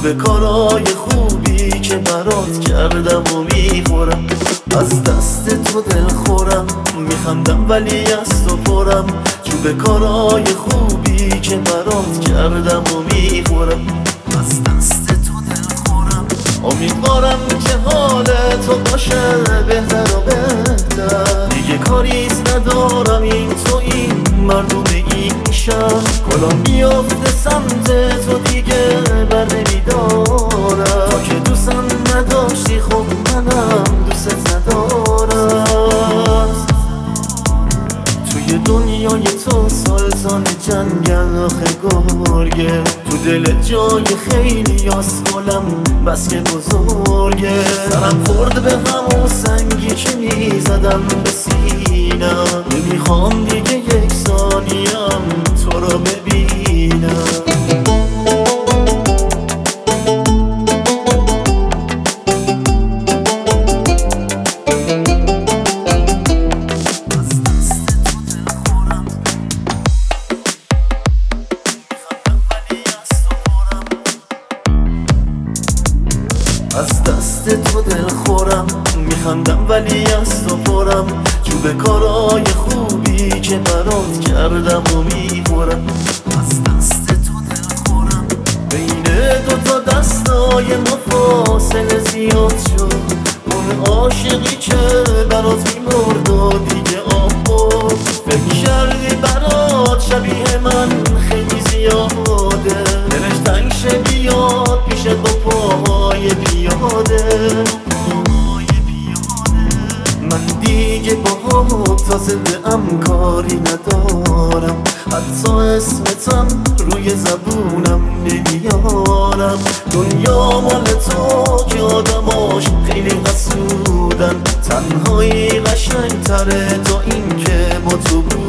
به کارای خوبی که برات کردم و میخورم. از دست تو دل خورم، میخندم ولی از تو پرم. به کارای خوبی که برات کردم و میخورم. از دست تو دل خورم. امیدوارم که حال تو باشه بهتر و بهتر. دیگه کاریز ندارم، این تو این مردم این شهر. کلا میافته سمت تو دیگه بر نمیدارم. تو که دوستم نداشتی خب منم دوست ندارم. توی دنیای تو سلطان جنگل آخه گرگه. تو دل جای خیلی آسکلم بس که بزرگه. سرم خورد به همون سنگی که میزدم به سینم. نمیخوام دیگه یک ثانیم تو رو ببینم. از دست تو دل خورم، میخندم ولی از تو پرم. چوب کارای خوبی که برات کردم و میخورم. از دست تو دل خورم. بین دوتا دستای ما فاصله زیاد شد. اون عاشقی که برات میمرد و دیگه آب. فکر کردی برات شبیه من خیلی زیاده. دلش تنگ شه بیاد پیشت با پاهای پیاده. من دیگه با تا زنده ام کاری ندارم. حتی اسمتم روی زبونم نمیارم. دنیا مال تو که آدماش خیلی حسودن. تنهایی قشنگ تره تا این که با تو بود.